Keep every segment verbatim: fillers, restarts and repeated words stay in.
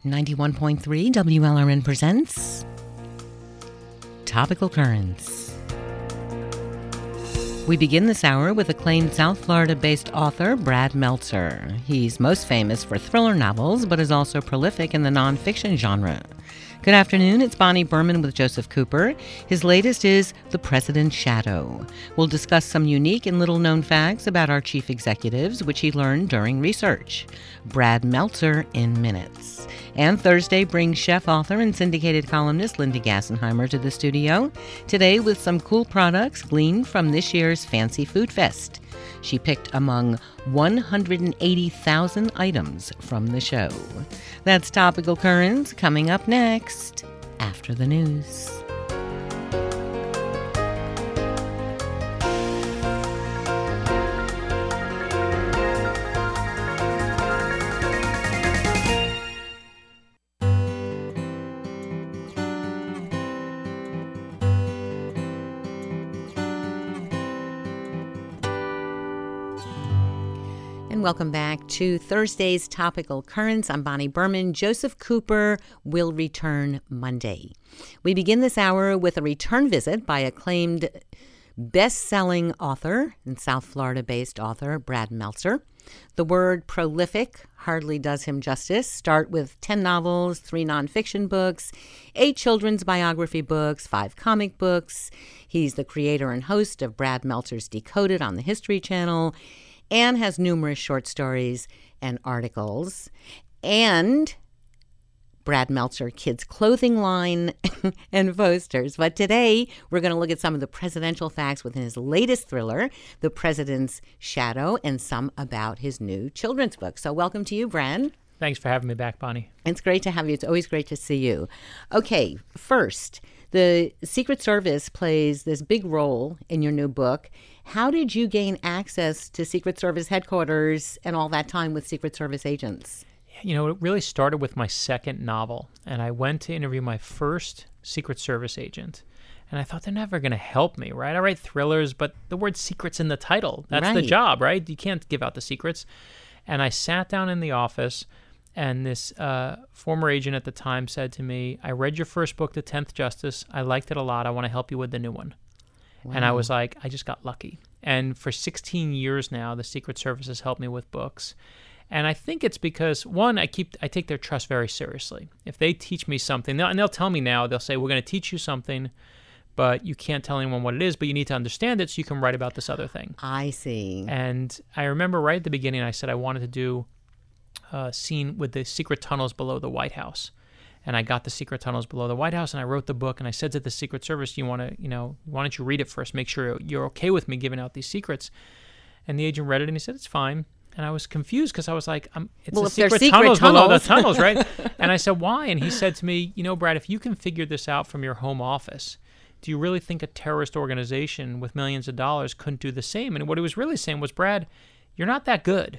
ninety-one point three W L R N presents Topical Currents. We begin this hour with acclaimed South Florida-based author Brad Meltzer. He's most famous for thriller novels, but is also prolific in the nonfiction genre. Good afternoon, it's Bonnie Berman with Joseph Cooper. His latest is The President's Shadow. We'll discuss some unique and little-known facts about our chief executives, which he learned during research. Brad Meltzer in minutes. And Thursday brings chef, author, and syndicated columnist Linda Gassenheimer to the studio, today with some cool products gleaned from this year's Fancy Food Fest. She picked among one hundred eighty thousand items from the show. That's Topical Currents coming up next, after the news. Welcome back to Thursday's Topical Currents. I'm Bonnie Berman. Joseph Cooper will return Monday. We begin this hour with a return visit by acclaimed best-selling author and South Florida-based author Brad Meltzer. The word prolific hardly does him justice. Start with ten novels, three nonfiction books, eight children's biography books, five comic books. He's the creator and host of Brad Meltzer's Decoded on the History Channel, and has numerous short stories and articles. And Brad Meltzer Kids Clothing line and posters. But today, we're going to look at some of the presidential facts within his latest thriller, The President's Shadow, and some about his new children's book. So welcome to you, Brad. Thanks for having me back, Bonnie. It's great to have you. It's always great to see you. Okay, first, the Secret Service plays this big role in your new book. How did you gain access to Secret Service headquarters and all that time with Secret Service agents? You know, it really started with my second novel, and I went to interview my first Secret Service agent. And I thought, they're never going to help me, right? I write thrillers, but the word secret's in the title. That's right. The job, right? You can't give out the secrets. And I sat down in the office, and this uh, former agent at the time said to me, I read your first book, The tenth Justice. I liked it a lot. I want to help you with the new one. Wow. And I was like, I just got lucky. And for sixteen years now, the Secret Service has helped me with books. And I think it's because, one, I keep I take their trust very seriously. If they teach me something, they'll, and they'll tell me now, they'll say, we're going to teach you something, but you can't tell anyone what it is, but you need to understand it so you can write about this other thing. I see. And I remember right at the beginning, I said I wanted to do a scene with the secret tunnels below the White House. And I got the secret tunnels below the White House, and I wrote the book, and I said to the Secret Service, you want to, you know, why don't you read it first, make sure you're okay with me giving out these secrets. And the agent read it, and he said, it's fine. And I was confused because I was like, I'm, it's well, the if secret, secret tunnels, tunnels below the tunnels, right? And I said, why? And he said to me, you know, Brad, if you can figure this out from your home office, do you really think a terrorist organization with millions of dollars couldn't do the same? And what he was really saying was, Brad, you're not that good.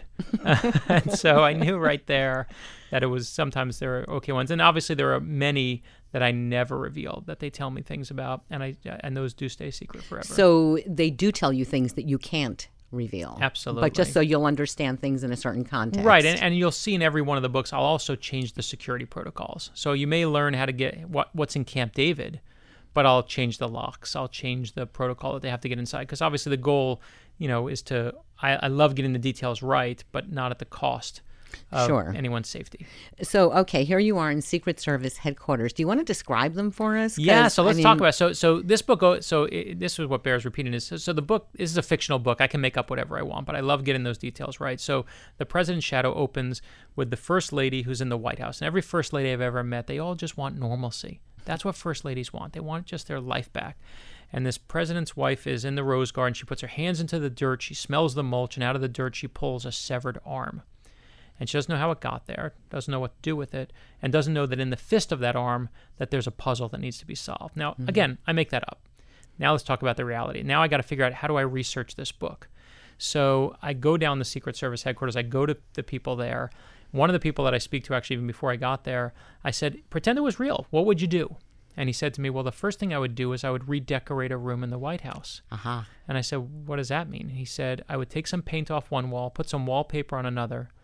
And so I knew right there that it was sometimes there are okay ones. And obviously there are many that I never reveal, that they tell me things about, and I and those do stay secret forever. So they do tell you things that you can't reveal. Absolutely. But just so you'll understand things in a certain context. Right, and, and you'll see in every one of the books, I'll also change the security protocols. So you may learn how to get what what's in Camp David, but I'll change the locks. I'll change the protocol that they have to get inside. Because obviously the goal, you know, is to, I, I love getting the details right, but not at the cost of sure. anyone's safety. So, okay, here you are in Secret Service headquarters. Do you want to describe them for us? Yeah, so let's I mean, talk about it. So, so this book, so it, this is what bears repeating is, so, so the book, this is a fictional book. I can make up whatever I want, but I love getting those details right. So The President's Shadow opens with the first lady who's in the White House. And every first lady I've ever met, they all just want normalcy. That's what first ladies want. They want just their life back. And this president's wife is in the rose garden. She puts her hands into the dirt. She smells the mulch, and out of the dirt she pulls a severed arm. And she doesn't know how it got there, doesn't know what to do with it, and doesn't know that in the fist of that arm that there's a puzzle that needs to be solved. Now, mm-hmm. again, I make that up. Now let's talk about the reality. Now I got to figure out, how do I research this book? So I go down the Secret Service headquarters. I go to the people there. One of the people that I speak to, actually, even before I got there, I said, pretend it was real. What would you do? And he said to me, well, the first thing I would do is I would redecorate a room in the White House. Uh-huh. And I said, what does that mean? He said, I would take some paint off one wall, put some wallpaper on another.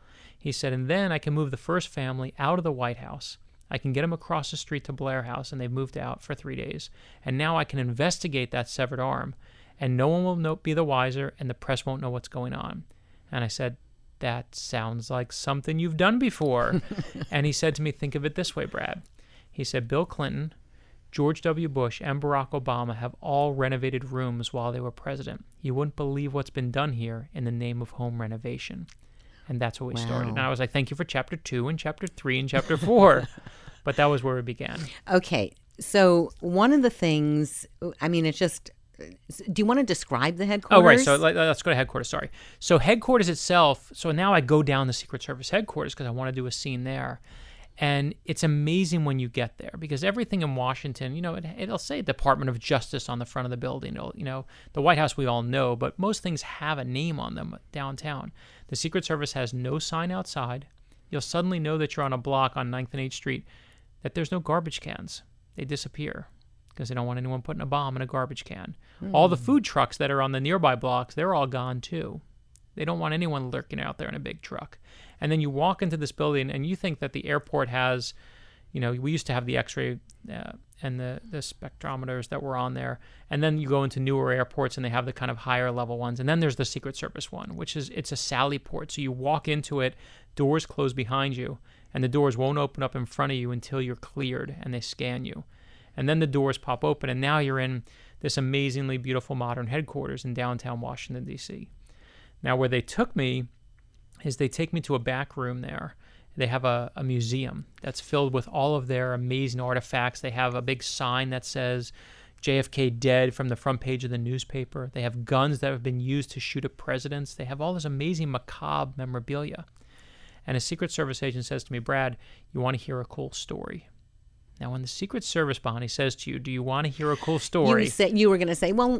He said, and then I can move the first family out of the White House. I can get them across the street to Blair House, and they've moved out for three days. And now I can investigate that severed arm, and no one will know, be the wiser, and the press won't know what's going on. And I said, that sounds like something you've done before. And he said to me, think of it this way, Brad. He said, Bill Clinton, George W. Bush, and Barack Obama have all renovated rooms while they were president. You wouldn't believe what's been done here in the name of home renovation. And that's what we Wow. started. And I was like, thank you for chapter two and chapter three and chapter four. But that was where we began. Okay. So one of the things, I mean, it's just, do you want to describe the headquarters? Oh, right. So let, let's go to headquarters. Sorry. So headquarters itself, so now I go down the Secret Service headquarters because I want to do a scene there. And it's amazing when you get there because everything in Washington, you know, it, it'll say Department of Justice on the front of the building. It'll, you know, the White House we all know, but most things have a name on them downtown. The Secret Service has no sign outside. You'll suddenly know that you're on a block on ninth and eighth Street, that there's no garbage cans. They disappear because they don't want anyone putting a bomb in a garbage can. Hmm. All the food trucks that are on the nearby blocks, they're all gone too. They don't want anyone lurking out there in a big truck. And then you walk into this building and you think that the airport has, you know, we used to have the x-ray uh, and the, the spectrometers that were on there. And then you go into newer airports and they have the kind of higher level ones. And then there's the Secret Service one, which is, it's a Sally port. So you walk into it, doors close behind you, and the doors won't open up in front of you until you're cleared and they scan you. And then the doors pop open and now you're in this amazingly beautiful modern headquarters in downtown Washington, D C Now, where they took me is they take me to a back room there. They have a, a museum that's filled with all of their amazing artifacts. They have a big sign that says J F K dead from the front page of the newspaper. They have guns that have been used to shoot at presidents. They have all this amazing macabre memorabilia. And a Secret Service agent says to me, Brad, you want to hear a cool story? Now, when the Secret Service, Bonnie, says to you, do you want to hear a cool story? You, said, you were going to say, well,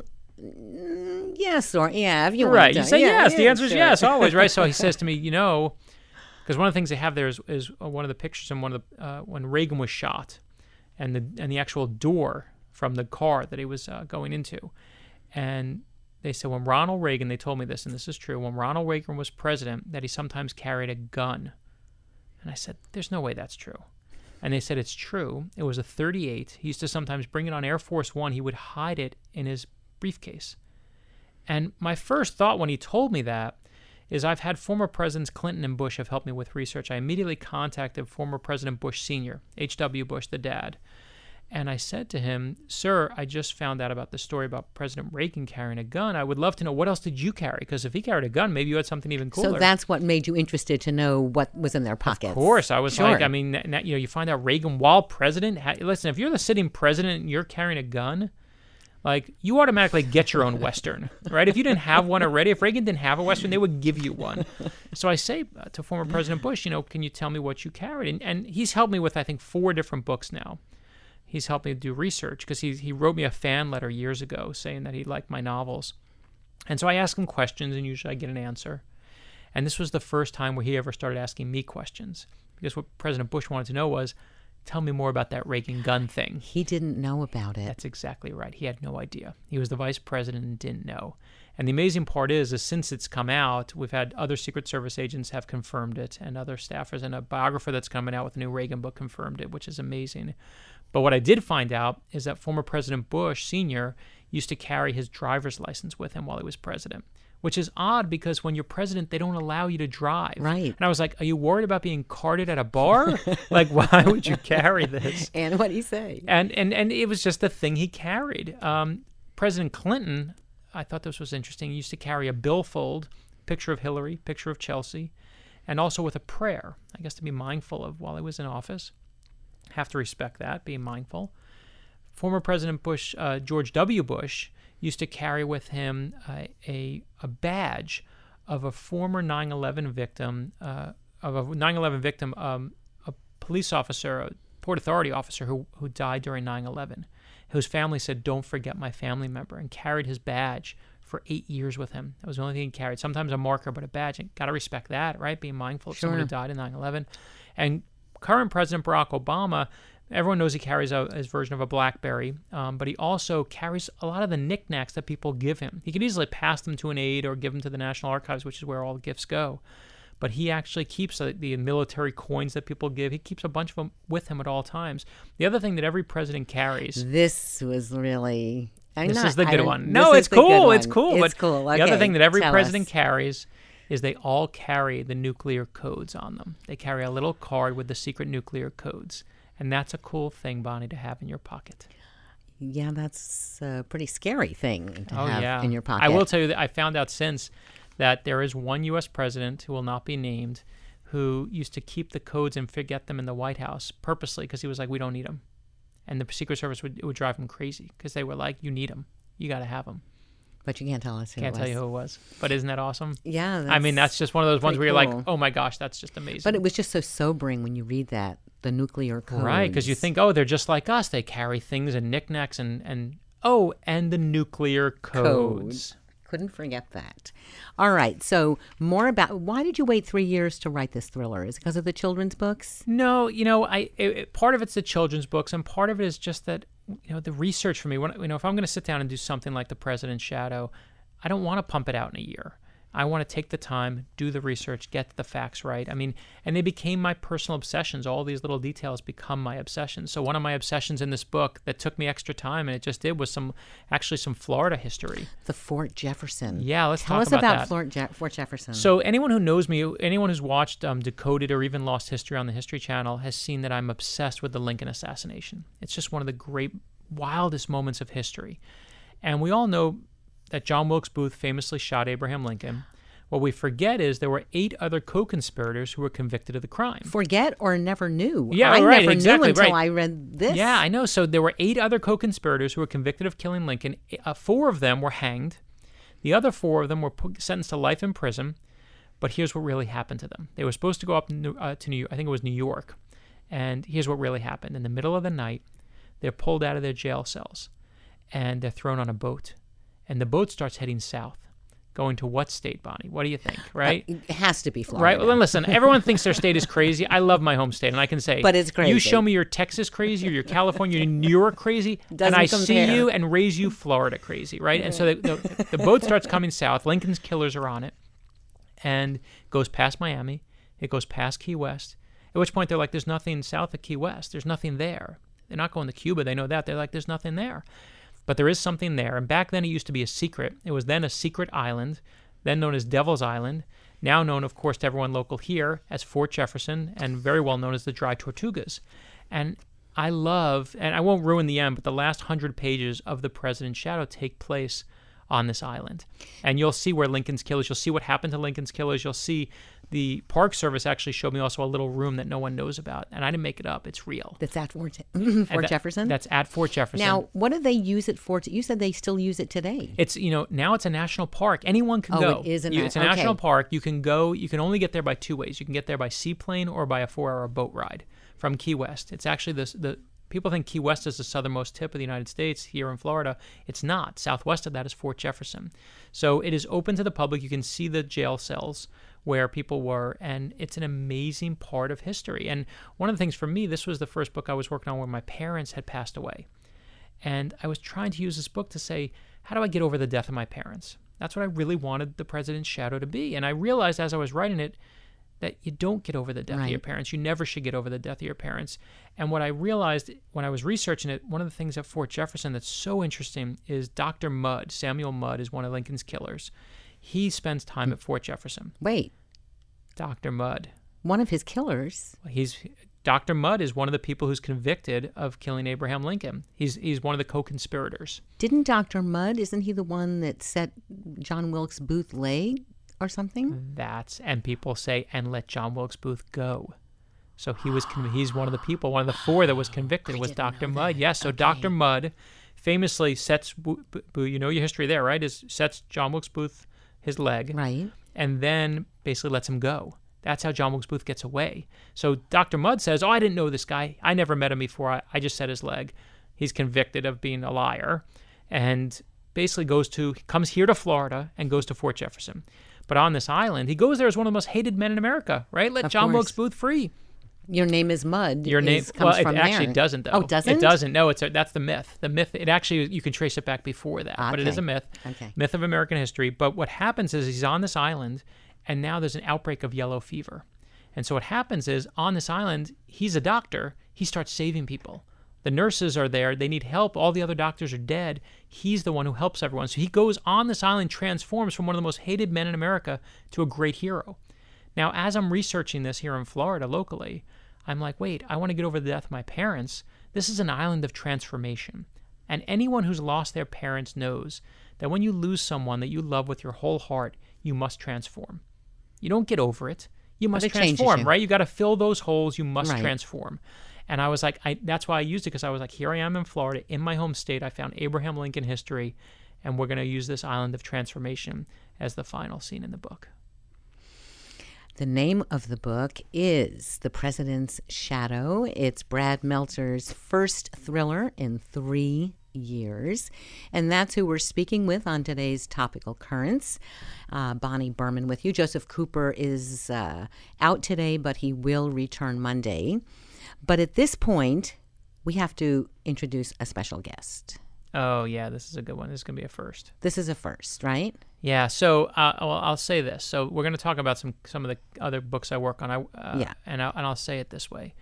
mm, yes, or yeah, if you want right. to. You say yeah, yes. yeah, the answer is sure. yes, always, right? So he says to me, you know, because one of the things they have there is, is one of the pictures in one of the, uh, when Reagan was shot and the and the actual door from the car that he was uh, going into. And they said when Ronald Reagan, they told me this, and this is true, when Ronald Reagan was president, that he sometimes carried a gun. And I said, there's no way that's true. And they said it's true. It was a thirty-eight. He used to sometimes bring it on Air Force One. He would hide it in his briefcase. And my first thought when he told me that is I've had former Presidents Clinton and Bush have helped me with research. I immediately contacted former President Bush Senior, H W Bush, the dad. And I said to him, sir, I just found out about the story about President Reagan carrying a gun. I would love to know, what else did you carry? Because if he carried a gun, maybe you had something even cooler. So that's what made you interested to know what was in their pockets. Of course. I was sure. like, I mean, you know, you find out Reagan while president. Listen, if you're the sitting president and you're carrying a gun, like, you automatically get your own Western, right? If you didn't have one already, if Reagan didn't have a Western, they would give you one. So I say to former President Bush, you know, can you tell me what you carried? And, and he's helped me with, I think, four different books now. He's helped me do research because he he wrote me a fan letter years ago saying that he liked my novels. And so I ask him questions, and usually I get an answer. And this was the first time where he ever started asking me questions, because what President Bush wanted to know was, tell me more about that Reagan gun thing. He didn't know about it. That's exactly right. He had no idea. He was the vice president and didn't know. And the amazing part is, is since it's come out, we've had other Secret Service agents have confirmed it, and other staffers, and a biographer that's coming out with a new Reagan book confirmed it, which is amazing. But what I did find out is that former President Bush Senior used to carry his driver's license with him while he was president, which is odd because when you're president, they don't allow you to drive. Right. And I was like, are you worried about being carded at a bar? Like, why would you carry this? And what did he say? And and and it was just the thing he carried. Um, President Clinton, I thought this was interesting, he used to carry a billfold, picture of Hillary, picture of Chelsea, and also with a prayer, I guess to be mindful of while he was in office. Have to respect that, being mindful. Former President Bush, uh, George W. Bush, used to carry with him uh, a a badge of a former nine eleven victim, uh, of a nine eleven victim, um, a police officer, a Port Authority officer who who died during nine eleven, whose family said, "Don't forget my family member," and carried his badge for eight years with him. That was the only thing he carried. Sometimes a marker, but a badge. And got to respect that, right? Being mindful of Sure. someone who died in nine eleven. And current President Barack Obama, everyone knows he carries a, his version of a BlackBerry, um, but he also carries a lot of the knickknacks that people give him. He could easily pass them to an aide or give them to the National Archives, which is where all the gifts go. but he actually keeps uh, the military coins that people give. He keeps a bunch of them with him at all times. The other thing that every president carries. This was really. I'm this not, is the good I one. No, it's cool. It's cool. It's but cool. Okay, the other thing that every tell president us. carries is they all carry the nuclear codes on them. They carry a little card with the secret nuclear codes. And that's a cool thing, Bonnie, to have in your pocket. Yeah, that's a pretty scary thing to oh, have yeah. in your pocket. I will tell you that I found out since that there is one U S president who will not be named who used to keep the codes and forget them in the White House purposely because he was like, we don't need them. And the Secret Service would, it would drive him crazy because they were like, you need them. You got to have them. But you can't tell us who Can't it was. tell you who it was. But isn't that awesome? Yeah. That's I mean, that's just one of those ones where pretty you're cool. like, oh my gosh, that's just amazing. But it was just so sobering when you read that, the nuclear codes. Right, because you think, oh, they're just like us. They carry things and knickknacks and, and oh, and the nuclear codes. Code. Couldn't forget that. All right, so more about, why did you wait three years to write this thriller? Is it because of the children's books? No, you know, I it, it- part of it's the children's books, and part of it is just that, you know, the research for me. When you know, if I'm going to sit down and do something like The President's Shadow, I don't want to pump it out in a year. I want to take the time, do the research, get the facts right. I mean, and they became my personal obsessions. All these little details become my obsessions. So one of my obsessions in this book that took me extra time, and it just did, was some actually some Florida history. The Fort Jefferson. Yeah, let's Tell talk us about about that. Fort, Je- Fort Jefferson. So anyone who knows me, anyone who's watched um, Decoded or even Lost History on the History Channel has seen that I'm obsessed with the Lincoln assassination. It's just one of the great, wildest moments of history. And we all know that John Wilkes Booth famously shot Abraham Lincoln. What we forget is there were eight other co-conspirators who were convicted of the crime. Forget or never knew. Yeah, I right, never exactly, knew until right. I read this. Yeah, I know. So there were eight other co-conspirators who were convicted of killing Lincoln. Uh, four of them were hanged. The other four of them were put, sentenced to life in prison. But here's what really happened to them. They were supposed to go up uh, to New York. I think it was New York. And here's what really happened. In the middle of the night, they're pulled out of their jail cells. And they're thrown on a boat. And the boat starts heading south. Going to what state, Bonnie? What do you think, right? Uh, it has to be Florida. Right. Well, then listen, everyone thinks their state is crazy. I love my home state, and I can say, But it's crazy. You show me your Texas crazy or your California, your New York crazy, Doesn't and I compare. see you and raise you Florida crazy, right? And so the, the, the boat starts coming south. Lincoln's killers are on it, and goes past Miami. It goes past Key West, at which point they're like, there's nothing south of Key West. There's nothing there. They're not going to Cuba. They know that. They're like, there's nothing there. But there is something there. And back then it used to be a secret. It was then a secret island, then known as Devil's Island, now known, of course, to everyone local here as Fort Jefferson, and very well known as the Dry Tortugas. And I love, and I won't ruin the end, but the last hundred pages of The President's Shadow take place on this island. And you'll see where Lincoln's killers, you'll see what happened to Lincoln's killers, you'll see the Park Service actually showed me also a little room that no one knows about. And I didn't make it up, it's real. That's at Fort, Fort And that- Jefferson? That's at Fort Jefferson. Now, what do they use it for? You said they still use it today. It's, you know, now it's a national park. Anyone can Oh, go. it is a You- na- It's a national okay. park. You can go, you can only get there by two ways. You can get there by seaplane or by a four-hour boat ride from Key West. It's actually this, the, people think Key West is the southernmost tip of the United States here in Florida. It's not. Southwest of that is Fort Jefferson. So it is open to the public. You can see the jail cells where people were, and it's an amazing part of history. And one of the things for me, this was the first book I was working on when my parents had passed away. And I was trying to use this book to say, how do I get over the death of my parents? That's what I really wanted The President's Shadow to be. And I realized as I was writing it that you don't get over the death Right. of your parents. You never should get over the death of your parents. And what I realized when I was researching it, one of the things at Fort Jefferson that's so interesting is Doctor Mudd, Samuel Mudd, is one of Lincoln's killers. He spends time at Fort Jefferson. Wait, Doctor Mudd. one of his killers. He's Doctor Mudd is one of the people who's convicted of killing Abraham Lincoln. He's he's one of the co-conspirators. Didn't Doctor Mudd, isn't he the one that set John Wilkes Booth leg or something? That's and people say and let John Wilkes Booth go. So he was con- he's one of the people, one of the four that was convicted I was didn't Doctor know Mudd. that. Yes, so Okay. Doctor Mudd famously sets Bo- Bo- you know your history there, right? Is sets John Wilkes Booth his leg, Right. and then basically lets him go. That's how John Wilkes Booth gets away. So Doctor Mudd says, oh, I didn't know this guy. I never met him before. I, I just set his leg. He's convicted of being a liar and basically goes to, comes here to Florida and goes to Fort Jefferson. But on this island, he goes there as one of the most hated men in America, right? Let Of John course. Wilkes Booth free. Your name is Mudd. Your name, is, comes well, it from actually there. doesn't, though. Oh, doesn't? It doesn't. No, it's a, that's the myth. The myth, it actually, you can trace it back before that, but it is Okay. a myth. Okay. Myth of American history. But what happens is he's on this island, and now there's an outbreak of yellow fever. And so what happens is, on this island, he's a doctor. He starts saving people. The nurses are there. They need help. All the other doctors are dead. He's the one who helps everyone. So he goes on this island, transforms from one of the most hated men in America to a great hero. Now, as I'm researching this here in Florida locally, I'm like, wait, I want to get over the death of my parents. This is an island of transformation. And anyone who's lost their parents knows that when you lose someone that you love with your whole heart, you must transform. You don't get over it. You must transform, you. right? You got to fill those holes. You must right. transform. And I was like, I, that's why I used it, because I was like, here I am in Florida, in my home state. I found Abraham Lincoln history, and we're going to use this island of transformation as the final scene in the book. The name of the book is The President's Shadow. It's Brad Meltzer's first thriller in three years. And that's who we're speaking with on today's Topical Currents. Uh, Bonnie Berman with you. Joseph Cooper is uh, out today, but he will return Monday. But at this point, we have to introduce a special guest. Oh, yeah, this is a good one. This is going to be a first. This is a first, right? Yeah, so uh, well, I'll say this. So we're going to talk about some some of the other books I work on. I, uh, yeah. And, I, and I'll say it this way,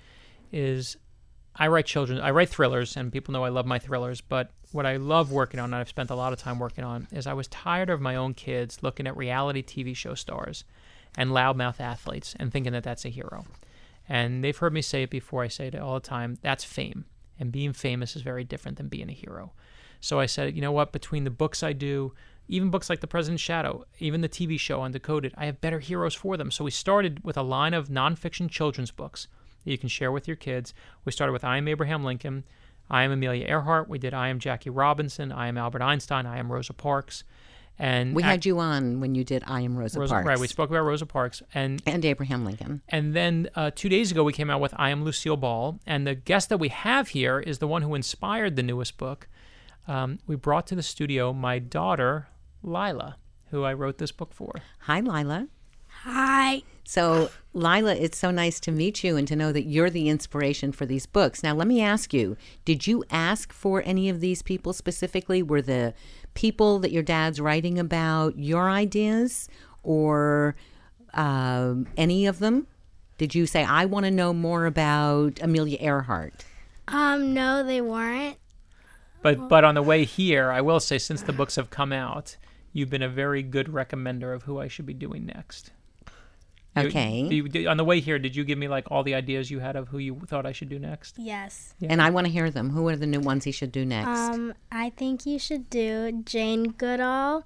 is I write children, I write thrillers, and people know I love my thrillers, but what I love working on, and I've spent a lot of time working on, is I was tired of my own kids looking at reality T V show stars and loudmouth athletes and thinking that that's a hero. And they've heard me say it before. I say it all the time. That's fame. And being famous is very different than being a hero. So I said, you know what? Between the books I do, even books like The President's Shadow, even the T V show Undecoded, I have better heroes for them. So we started with a line of nonfiction children's books that you can share with your kids. We started with I Am Abraham Lincoln, I Am Amelia Earhart. We did I Am Jackie Robinson, I Am Albert Einstein, I Am Rosa Parks. And we had you on when you did I Am Rosa, Rosa Parks. Right, we spoke about Rosa Parks. And and Abraham Lincoln. And then uh, two days ago, we came out with I Am Lucille Ball. And the guest that we have here is the one who inspired the newest book. Um, we brought to the studio my daughter, Lila, who I wrote this book for. Hi, Lila. Hi. So, Lila, it's so nice to meet you and to know that you're the inspiration for these books. Now, let me ask you, did you ask for any of these people specifically? Were the people that your dad's writing about your ideas, or uh, any of them? Did you say, I want to know more about Amelia Earhart? Um, no, they weren't. But but on the way here, I will say, since the books have come out, you've been a very good recommender of who I should be doing next. Okay. You, you, on the way here, did you give me like all the ideas you had of who you thought I should do next? Yes. Yeah. And I want to hear them. Who are the new ones he should do next? Um, I think you should do Jane Goodall.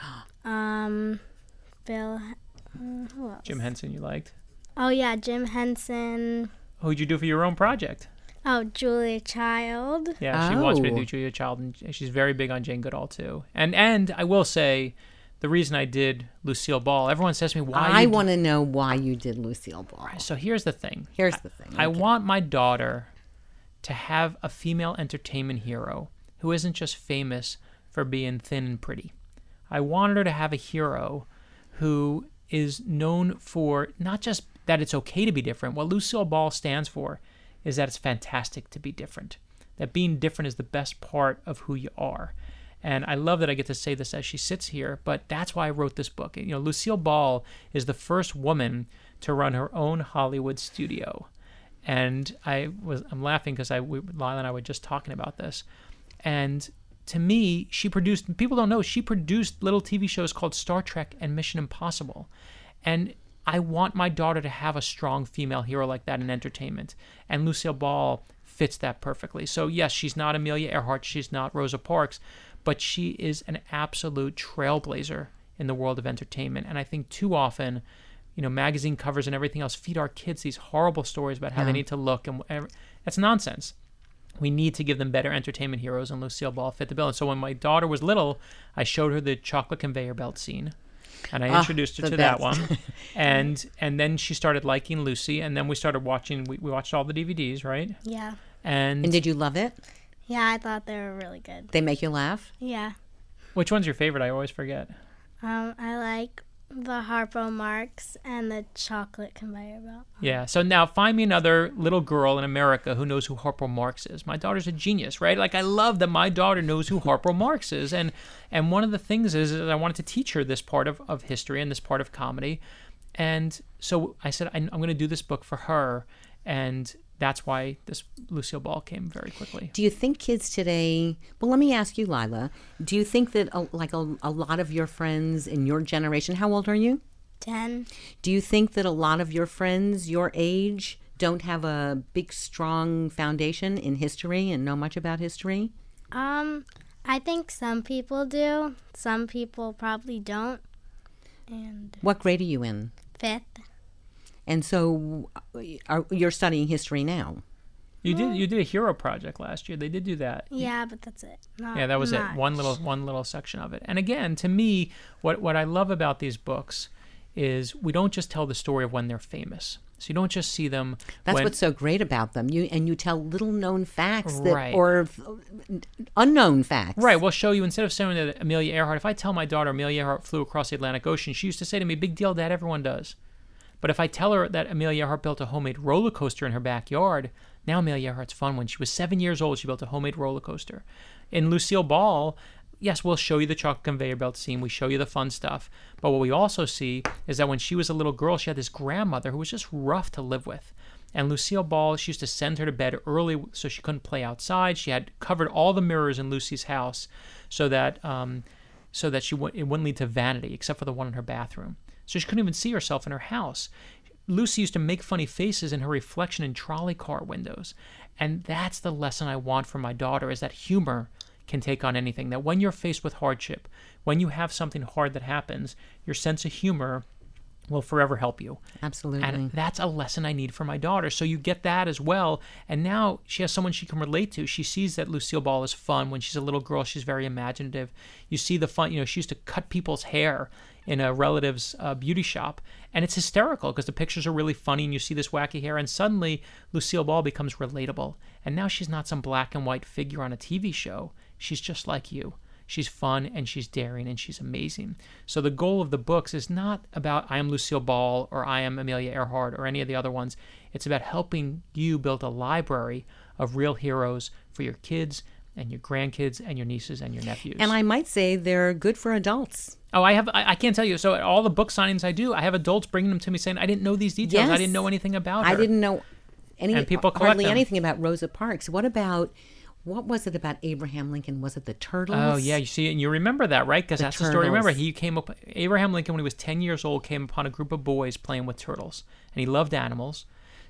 um, Bill. Uh, who else? Jim Henson, you liked? Oh yeah, Jim Henson. Who'd you do for your own project? Oh, Julia Child. Yeah, she wants me to Oh. do Julia Child, and she's very big on Jane Goodall too. And and I will say, the reason I did Lucille Ball, everyone says to me, why I you want to know why you did Lucille Ball. do-" So here's the thing. Here's the thing. I Okay. want my daughter to have a female entertainment hero who isn't just famous for being thin and pretty. I wanted her to have a hero who is known for not just that it's okay to be different. What Lucille Ball stands for is that it's fantastic to be different. That being different is the best part of who you are. And I love that I get to say this as she sits here, but that's why I wrote this book. You know, Lucille Ball is the first woman to run her own Hollywood studio. And I was I'm laughing because I we, Lila and I were just talking about this. And to me, she produced, people don't know, she produced little T V shows called Star Trek and Mission Impossible. And I want my daughter to have a strong female hero like that in entertainment. And Lucille Ball fits that perfectly. So yes, she's not Amelia Earhart, she's not Rosa Parks, but she is an absolute trailblazer in the world of entertainment. And I think too often, you know, magazine covers and everything else feed our kids these horrible stories about how Yeah. they need to look, and whatever. That's nonsense. We need to give them better entertainment heroes, and Lucille Ball fit the bill. And so when my daughter was little, I showed her the chocolate conveyor belt scene. And I Ah, introduced her the to best. that one, and and then she started liking Lucy, and then we started watching. We, we watched all the D V Ds, right? Yeah. And, And did you love it? Yeah, I thought they were really good. They make you laugh? Yeah. which one's your favorite? I always forget. Um, I like the Harpo Marx and the chocolate conveyor belt. Yeah. So now find me another little girl in America who knows who Harpo Marx is. My daughter's a genius, right? Like I love that my daughter knows who Harpo Marx is. And and one of the things is, is I wanted to teach her this part of, of history and this part of comedy. And so I said, I, I'm going to do this book for her. And that's why this Lucille Ball came very quickly. Do you think kids today, well, let me ask you, Lila, do you think that a, like a, a lot of your friends in your generation, how old are you? Ten. Do you think that a lot of your friends your age don't have a big, strong foundation in history and know much about history? Um, I think some people do. Some people probably don't. And What grade are you in? fifth. And so are, you're studying history now. You did you did a hero project last year. They did do that. Yeah, but that's it. Not Yeah, that was much. it. One little one little section of it. And again, to me, what what I love about these books is we don't just tell the story of when they're famous. So you don't just see them. That's when, what's so great about them. You and you tell little known facts that, Right. or unknown facts. Right. We'll show you, instead of saying that Amelia Earhart, if I tell my daughter Amelia Earhart flew across the Atlantic Ocean, she used to say to me, big deal, Dad, everyone does. But if I tell her that Amelia Earhart built a homemade roller coaster in her backyard, now Amelia Earhart's fun. When she was seven years old, she built a homemade roller coaster. In Lucille Ball, yes, we'll show you the chocolate conveyor belt scene. We show you the fun stuff. But what we also see is that when she was a little girl, she had this grandmother who was just rough to live with. And Lucille Ball, she used to send her to bed early so she couldn't play outside. She had covered all the mirrors in Lucy's house so that um, so that she w- it wouldn't lead to vanity, except for the one in her bathroom. So she couldn't even see herself in her house. Lucy used to make funny faces in her reflection in trolley car windows. And that's the lesson I want for my daughter, is that humor can take on anything. That when you're faced with hardship, when you have something hard that happens, your sense of humor will forever help you. Absolutely. And that's a lesson I need for my daughter. So you get that as well. And now she has someone she can relate to. She sees that Lucille Ball is fun. When she's a little girl, she's very imaginative. You see the fun, you know, she used to cut people's hair in a relative's uh, beauty shop. And it's hysterical because the pictures are really funny and you see this wacky hair. And suddenly Lucille Ball becomes relatable. And now she's not some black and white figure on a T V show. She's just like you. She's fun and she's daring and she's amazing. So the goal of the books is not about I am Lucille Ball or I am Amelia Earhart or any of the other ones. It's about helping you build a library of real heroes for your kids and your grandkids and your nieces and your nephews. And I might say they're good for adults. Oh, I have. I, I can't tell you. So at all the book signings I do, I have adults bringing them to me saying, I didn't know these details. I Yes. didn't know anything about her. I didn't know any, And people collect hardly them. anything about Rosa Parks. What about, what was it about Abraham Lincoln? Was it the turtles? Oh, yeah. You see, and you remember that, right? Because The that's the story. Remember, turtles. he came up, Abraham Lincoln, when he was ten years old, came upon a group of boys playing with turtles. And he loved animals.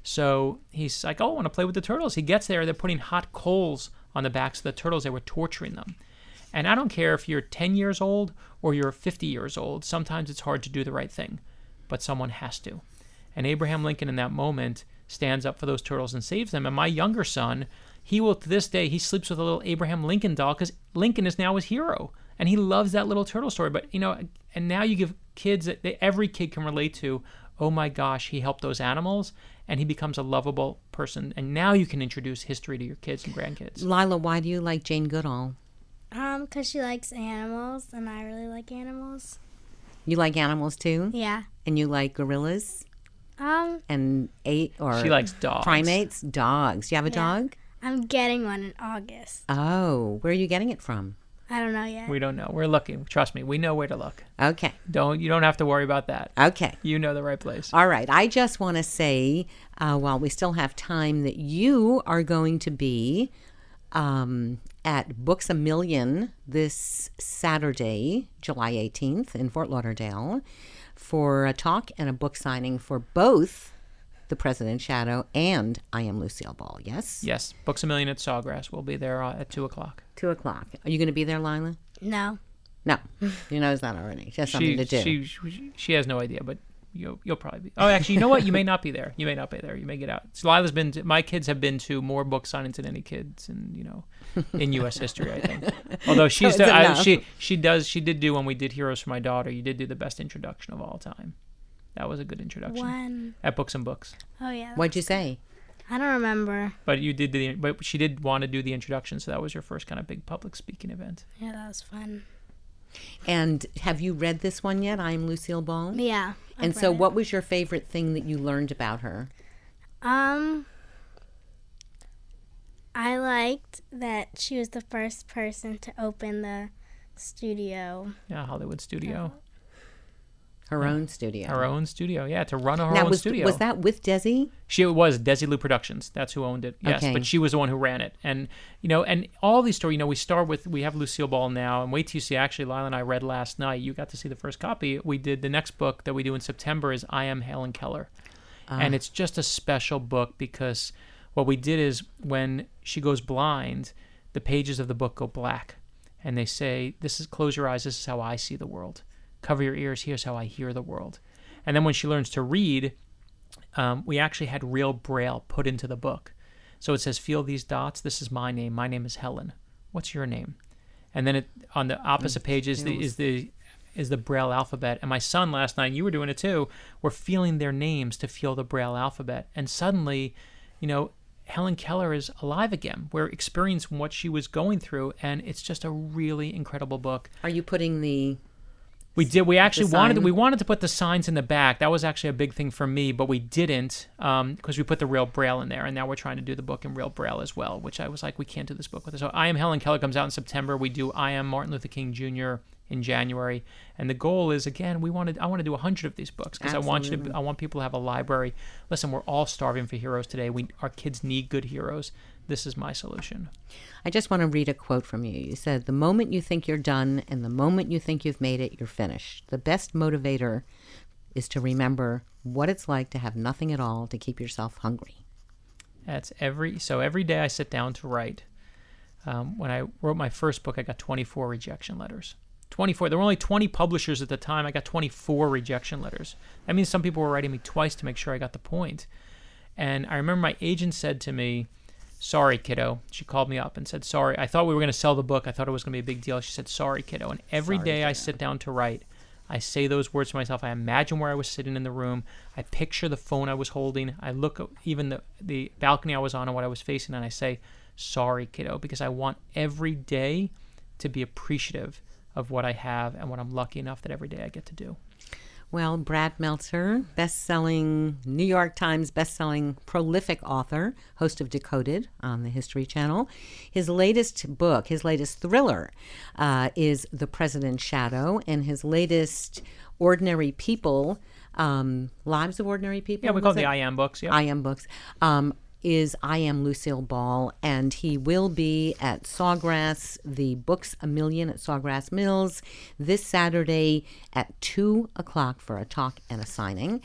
So he's like, oh, I want to play with the turtles. He gets there. They're putting hot coals on the backs of the turtles. They were torturing them. And I don't care if you're ten years old or you're fifty years old. Sometimes it's hard to do the right thing. But someone has to. And Abraham Lincoln in that moment stands up for those turtles and saves them. And my younger son, he will, to this day, he sleeps with a little Abraham Lincoln doll because Lincoln is now his hero. And he loves that little turtle story. But, you know, and now you give kids that they, every kid can relate to, oh my gosh, he helped those animals. And he becomes a lovable person. And now you can introduce history to your kids and grandkids. Lila, why do you like Jane Goodall? Um, because she likes animals, and I really like animals. You like animals too? Yeah. And you like gorillas Um, and eight or She likes dogs. primates? Dogs. Do you have a Yeah. dog? I'm getting one in August. Oh, where are you getting it from? I don't know yet. We don't know. We're looking. Trust me. We know where to look. Okay. Don't You don't have to worry about that. Okay. You know the right place. All right. I just want to say, uh, while we still have time, that you are going to be um, at Books A Million this Saturday, July eighteenth, in Fort Lauderdale, for a talk and a book signing for both The President's Shadow and I Am Lucille Ball. Yes? Yes. Books A Million at Sawgrass. We'll be there uh, at two o'clock. Two o'clock. Are you going to be there, Lila? No. No. You know it's not already. Just something She, to do. she, she, she has no idea, but you'll, you'll probably be. Oh, actually, you know what? You may not be there. You may not be there. You may get out. So Lila's been to, my kids have been to more book signings than any kids in, you know, in U S history, I think. Although she's, it's the, I, enough. she, she does, she did do, when we did Heroes for My Daughter, you did do the best introduction of all time. That was a good introduction. When? At Books and Books. Oh, yeah. What'd you say? I don't remember. But you did the, but she did want to do the introduction, so that was your first kind of big public speaking event. Yeah, that was fun. And have you read this one yet? I Am Lucille Ball? Yeah. And I've so read it. what was your favorite thing that you learned about her? Um, I liked that she was the first person to open the studio. Yeah, Hollywood studio. Her Yeah. own studio. Her own studio. Yeah, to run her now, own was, studio. was that with Desi? She it was Desilu Productions. That's who owned it. Yes, Okay. but she was the one who ran it. And you know, and all these stories. You know, we start with we have Lucille Ball now, and wait till you see. Actually, Lila and I read last night. You got to see the first copy. We did the next book that we do in September is I Am Helen Keller, Ah. and it's just a special book because what we did is when she goes blind, the pages of the book go black, and they say, "This is close your eyes. This is how I see the world. Cover your ears. Here's how I hear the world." And then when she learns to read, um, we actually had real Braille put into the book. So it says, feel these dots. This is my name. My name is Helen. What's your name? And then it, on the opposite page is the, is the is the Braille alphabet. And my son last night, you were doing it too, were feeling their names to feel the Braille alphabet. And suddenly, you know, Helen Keller is alive again. We're experiencing what she was going through. And it's just a really incredible book. Are you putting the... We did. We actually The wanted. sign. We wanted to put the signs in the back. That was actually a big thing for me, but we didn't because we put the real Braille in there, and now we're trying to do the book in real Braille as well. Which I was like, we can't do this book with it. So I Am Helen Keller comes out in September. We do I Am Martin Luther King Junior in January, and the goal is again we wanted. I want to do a hundred of these books because I want you to. Absolutely. I want people to have a library. Listen, we're all starving for heroes today. We our kids need good heroes. This is my solution. I just want to read a quote from you. You said, the moment you think you're done and the moment you think you've made it, you're finished. The best motivator is to remember what it's like to have nothing at all to keep yourself hungry. That's every so every day I sit down to write. Um, when I wrote my first book, I got twenty-four rejection letters. twenty-four. There were only twenty publishers at the time. I got twenty-four rejection letters. That means some people were writing me twice to make sure I got the point. And I remember my agent said to me, sorry, kiddo. She called me up and said, sorry. I thought we were going to sell the book. I thought it was going to be a big deal. She said, sorry, kiddo. And every Sorry, day I kiddo. sit down to write, I say those words to myself. I imagine where I was sitting in the room. I picture the phone I was holding. I look at even the, the balcony I was on and what I was facing, and I say, sorry, kiddo, because I want every day to be appreciative of what I have and what I'm lucky enough that every day I get to do. Well, Brad Meltzer, best-selling, New York Times best-selling prolific author, host of Decoded on the History Channel. His latest book, his latest thriller, uh, is The President's Shadow, and his latest Ordinary People, um, Lives of Ordinary People? Yeah, we call was it the it? I Am books. Yeah. I Am books, um, is I Am Lucille Ball, and he will be at Sawgrass, the Books A Million at Sawgrass Mills, this Saturday at two o'clock for a talk and a signing.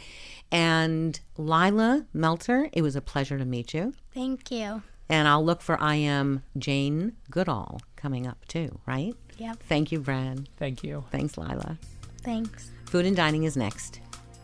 And Lila Meltzer, it was a pleasure to meet you. Thank you. And I'll look for I Am Jane Goodall coming up too, right? Yep. Thank you, Brad. Thank you. Thanks, Lila. Thanks. Food and Dining is next.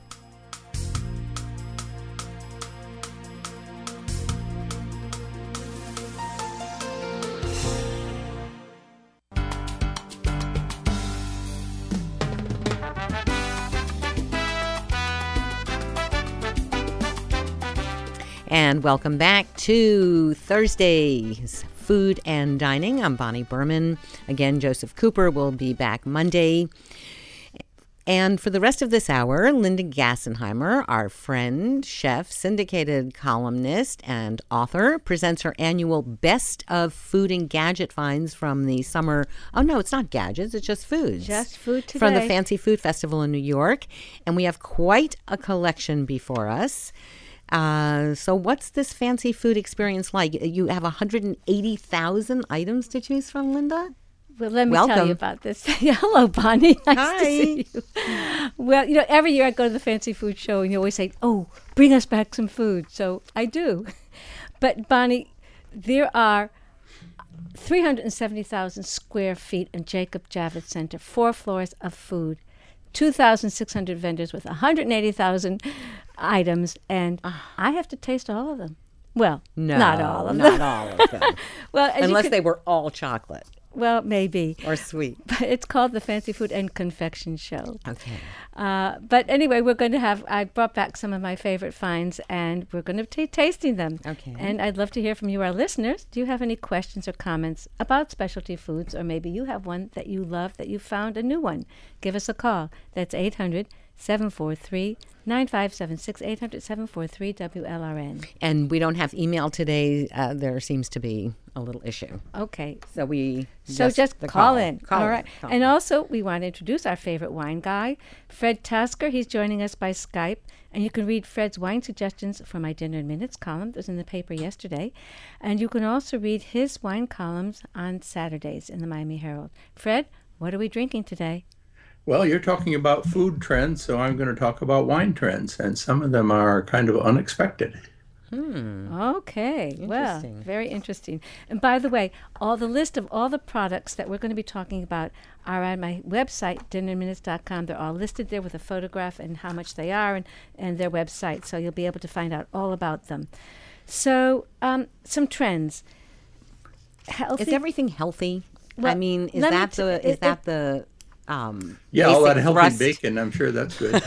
And welcome back to Thursday's Food and Dining. I'm Bonnie Berman. Again, Joseph Cooper will be back Monday. And for the rest of this hour, Linda Gassenheimer, our friend, chef, syndicated columnist, and author, presents her annual Best of Food and Gadget Finds from the summer. Oh, no, it's not gadgets. It's just foods. Just food today. From the Fancy Food Festival in New York. And we have quite a collection before us. Uh, so what's this fancy food experience like? You have one hundred eighty thousand items to choose from, Linda? Well, let me Welcome. tell you about this. Hello, Bonnie. Nice Hi. to see you. Well, you know, every year I go to the Fancy Food Show, and you always say, oh, bring us back some food. So I do. But, Bonnie, there are three hundred seventy thousand square feet in Jacob Javits Center, four floors of food, two thousand six hundred vendors with one hundred eighty thousand items, and I have to taste all of them. Well, No, not all of not them. all of them. Well, as you Unless can- they were all chocolate. Well, maybe. Or sweet. But it's called the Fancy Food and Confection Show. Okay. Uh, but anyway, we're going to have, I brought back some of my favorite finds, and we're going to be tasting them. Okay. And I'd love to hear from you, our listeners. Do you have any questions or comments about specialty foods, or maybe you have one that you love, that you found a new one? Give us a call. That's eight hundred, seven four three, nine five seven six, eight hundred, seven four three, W L R N. And we don't have email today. Uh, there seems to be a little issue. Okay. So we So just, the call, in. Call All in. right. Call And in. also, we want to introduce our favorite wine guy, Fred Tasker. He's joining us by Skype. And you can read Fred's wine suggestions for my Dinner in Minutes column. It was in the paper yesterday. And you can also read his wine columns on Saturdays in the Miami Herald. Fred, what are we drinking today? Well, you're talking about food trends, so I'm going to talk about wine trends, and some of them are kind of unexpected. Hmm. Okay. Well, Interesting. very interesting. And by the way, all the list of all the products that we're going to be talking about are on my website, dinner minutes dot com. They're all listed there with a photograph and how much they are and, and their website. So you'll be able to find out all about them. So um, some trends. Healthy. Is everything healthy? I Well, mean, is let me that t- the is it- that the um, Yeah, all that basic healthy thrust? bacon, I'm sure that's good.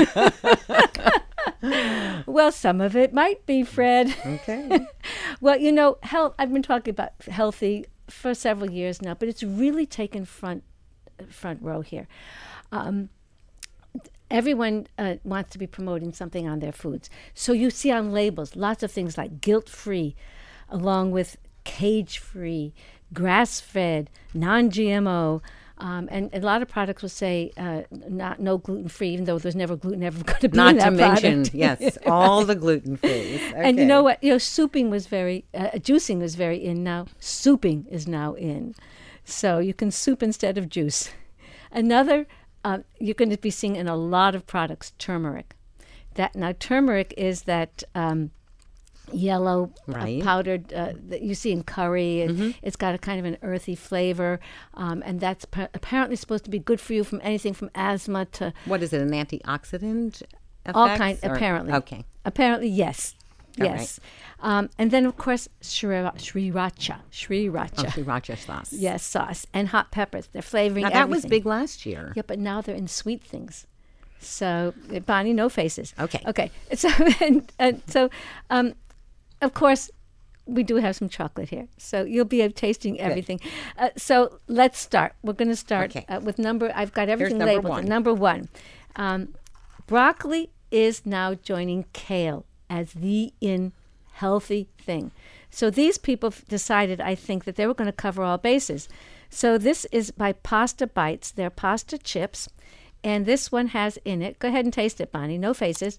Well, some of it might be, Fred. Okay. Well, you know, health. I've been talking about healthy for several years now, but it's really taken front front row here. Um, everyone uh, wants to be promoting something on their foods, so you see on labels lots of things like guilt-free, along with cage-free, grass-fed, non-G M O. Um, and a lot of products will say uh, not no gluten free, even though there's never gluten ever going to be Not in to that mention, product. yes, all the gluten free. And you know what? You know, souping was very, uh, juicing was very in now. Souping is now in. So you can soup instead of juice. Another, uh, you're going to be seeing in a lot of products, turmeric. That now turmeric is that um, yellow uh, Right. powdered uh, that you see in curry, and Mm-hmm. it's got a kind of an earthy flavor, um, and that's pa- apparently supposed to be good for you from anything from asthma to What is it? An antioxidant? all effects, kinds. or- Apparently, Okay. Apparently, yes, All yes. Um, and then of course sriracha, sriracha, Oh, sriracha. sriracha sauce. Yes, sauce and hot peppers. They're flavoring Now that was everything. big last year. Yeah, but now they're in sweet things. So, uh, Bonnie, no faces. Okay. Okay. So, and, and so, um, of course, we do have some chocolate here. So you'll be uh, tasting everything. Uh, so let's start. We're going to start Okay. uh, with number, I've got everything number labeled. one. Number one. Um, broccoli is now joining kale as the in healthy thing. So these people f- decided, I think, that they were going to cover all bases. So this is by Pasta Bites. They're pasta chips. And this one has in it, go ahead and taste it, Bonnie. No faces.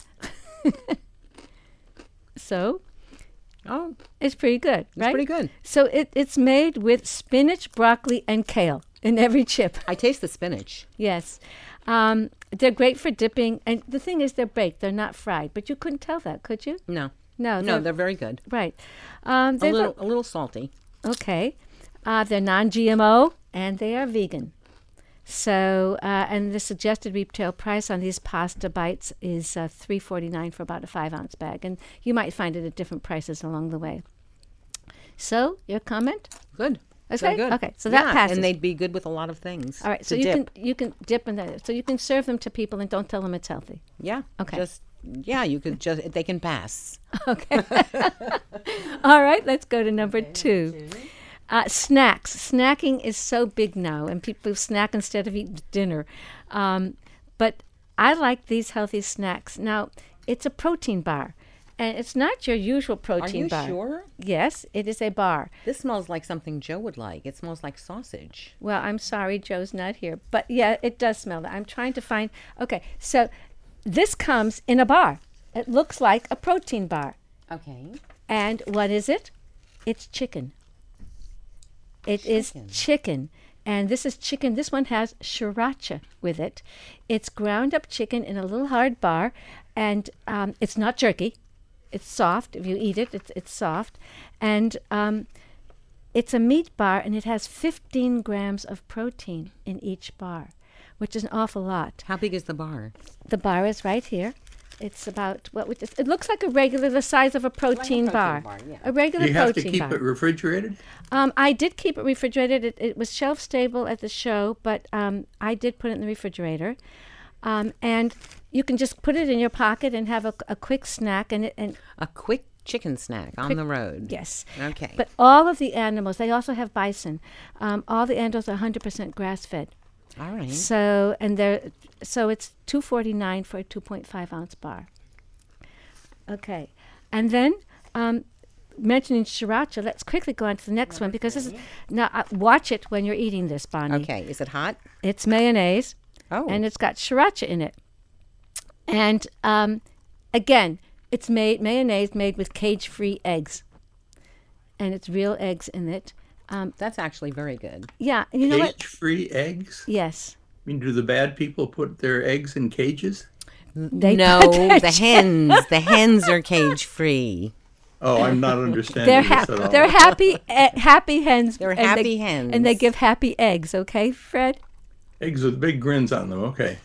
So Oh, it's pretty good, it's right? pretty good. So it, it's made with spinach, broccoli, and kale in every chip. I taste the spinach. Yes. Um, they're great for dipping. And the thing is, they're baked. They're not fried. But you couldn't tell that, could you? No. No. No, they're very good. right. Um, A they've little, a little salty. Okay. Uh, they're non-G M O, and they are vegan. So, uh, and the suggested retail price on these pasta bites is uh, three forty-nine for about a five-ounce bag. And you might find it at different prices along the way. So, your comment? Good. Okay, So good. okay, so that Yeah, passes. and they'd be good with a lot of things. All right, so to you dip. can you can dip in that. So you can serve them to people and don't tell them it's healthy. Yeah. Okay. Just yeah, you could just they can pass. Okay. All right, let's go to number two. Uh, snacks. Snacking is so big now, and people snack instead of eat dinner. Um, but I like these healthy snacks. Now, it's a protein bar, and it's not your usual Are protein you bar. sure? Yes, it is a bar. This smells like something Joe would like. It smells like sausage. Well, I'm sorry Joe's not here, but yeah, it does smell that. I'm trying to find. Okay, so this comes in a bar. It looks like a protein bar. Okay. And what is it? It's chicken. It is Chicken. chicken. And this is chicken. This one has sriracha with it. It's ground up chicken in a little hard bar. And um, it's not jerky. It's soft. If you eat it, it's, it's soft. And um, it's a meat bar, and it has fifteen grams of protein in each bar, which is an awful lot. How big is the bar? The bar is right here. It's about what would this, it looks like a regular, the size of a protein, bar. bar, yeah. A regular Do you have to protein keep bar. it refrigerated? Um, I did keep it refrigerated. It, it was shelf stable at the show, but um, I did put it in the refrigerator. Um, and you can just put it in your pocket and have a, a quick snack. And it, and A quick chicken snack on Quick- the road. yes, Okay. but all of the animals, they also have bison. Um, all the animals are one hundred percent grass fed. All right. So and they're so it's two forty nine for a two point five ounce bar. Okay, and then um, mentioning sriracha, let's quickly go on to the next one because this is now uh, watch it when you're eating this, Bonnie. Okay. Is it hot? It's mayonnaise Oh. and it's got sriracha in it, and um, again, it's made mayonnaise made with cage-free eggs, and it's real eggs in it. Um, That's actually very good. yeah, you know what? Cage-free eggs? Yes. I mean, do the bad people put their eggs in cages? They no, put their the hens. The hens are cage free. Oh, I'm not understanding They're this ha- at all. they're happy eh, happy hens. They're and happy they, hens. and they give happy eggs. Okay, Fred. Eggs with big grins on them. Okay.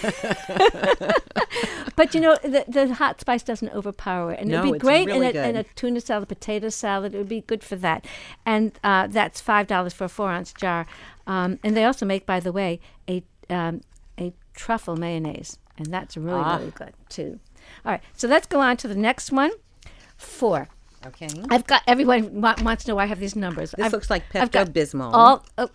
But you know the the hot spice doesn't overpower it, and No, it'd be it's great really in, a, in a good. tuna salad, potato salad. It would be good for that, and uh, that's five dollars for a four ounce jar. Um, and they also make, by the way, a um, a truffle mayonnaise, and that's really Ah. really good too. All right, so let's go on to the next one. Four. Okay. I've got everyone wa- wants to know why I have these numbers. This I've, looks like I've got Pepto-Bismol. all. Oh,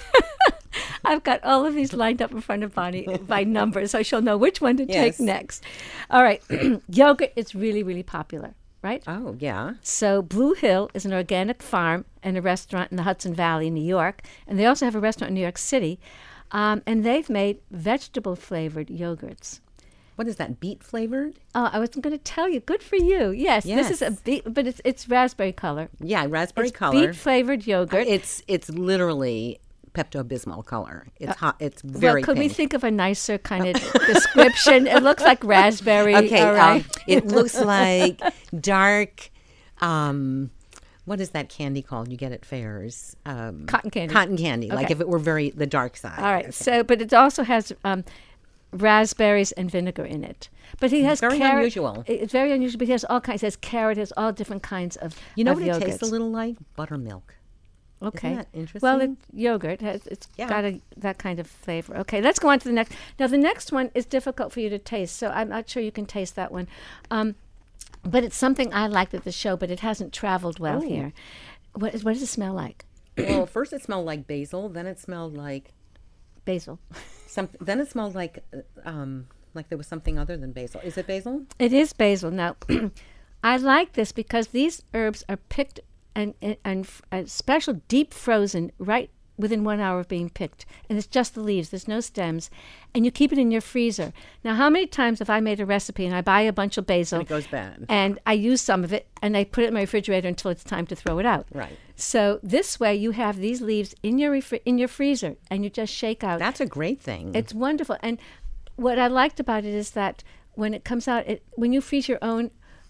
I've got all of these lined up in front of Bonnie by numbers, so she'll know which one to Yes. take next. All right, yogurt is really, really popular, right? Oh, yeah. So Blue Hill is an organic farm and a restaurant in the Hudson Valley in New York, and they also have a restaurant in New York City, um, and they've made vegetable-flavored yogurts. What is that, beet flavored? Oh, I wasn't going to tell you. Good for you. Yes, this is a Yes. beet, but it's it's raspberry color. Yeah, raspberry It's color. beet-flavored yogurt. It's it's literally Pepto-Bismol color. It's hot. It's very well, could we pink. think of a nicer kind of description? It looks like raspberry. Okay, all right. um, it looks like dark. Um, what is that candy called? You get at fairs. Um, Cotton candy. Cotton candy. Like Okay. if it were very the dark side. All right. Okay. So, but it also has um, raspberries and vinegar in it. But he has Very carrot. unusual. it- It's very unusual. But he has all kinds. He has carrot. He has all different kinds of. You know of what it tastes a yogurts. little like? Buttermilk. Okay. that interesting? Well, it's yogurt. Has, it's Yeah. got a, that kind of flavor. Okay, let's go on to the next. Now, the next one is difficult for you to taste, so I'm not sure you can taste that one. Um, but it's something I liked at the show, but it hasn't traveled well Oh. here. What, is, what does it smell like? Well, first it smelled like basil. Then it smelled like Basil. something. Then it smelled like uh, um like there was something other than basil. Is it basil? It is basil. Now, I like this because these herbs are picked and, and, and f- uh, special deep frozen right within one hour of being picked. And it's just the leaves. There's no stems. And you keep it in your freezer. Now, how many times have I made a recipe and I buy a bunch of basil And it goes bad. and I use some of it and I put it in my refrigerator until it's time to throw it out. Right. So this way you have these leaves in your refri- in your freezer and you just shake out. That's a great thing. It's wonderful. And what I liked about it is that when it comes out, it, when you freeze your own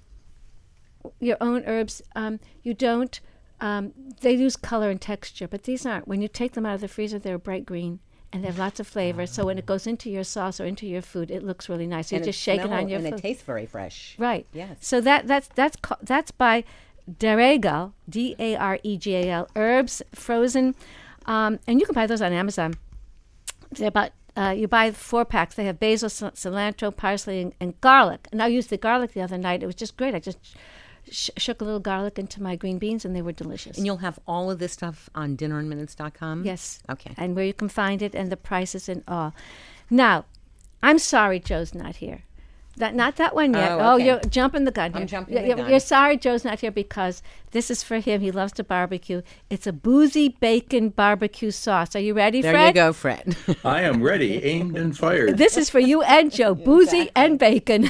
your own herbs, um, you don't. Um, they lose color and texture, but these aren't. When you take them out of the freezer, they're bright green and they have lots of flavor. So when it goes into your sauce or into your food, it looks really nice. You and just it shake it smell- on your and food. it tastes very fresh. Right. Yes. So that that's that's ca- that's by Daregal, D A R E G A L, herbs frozen, um, and you can buy those on Amazon. They're about uh, you buy four packs. They have basil, c- cilantro, parsley, and, and garlic. And I used the garlic the other night. It was just great. I just sh- shook a little garlic into my green beans, and they were delicious. And you'll have all of this stuff on dinner in minutes dot com? Yes. Okay. And where you can find it and the prices and all. Now, I'm sorry Joe's not here. That Not that one yet. Oh, Oh, okay. you're jumping the gun here. I'm jumping You're- the you're, gun. You're sorry Joe's not here because this is for him. He loves to barbecue. It's a boozy bacon barbecue sauce. Are you ready, There Fred? you go, Fred. I am ready, aimed and fired. This is for you and Joe. Boozy and bacon.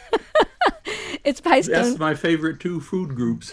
It's by That's Stone. my favorite two food groups.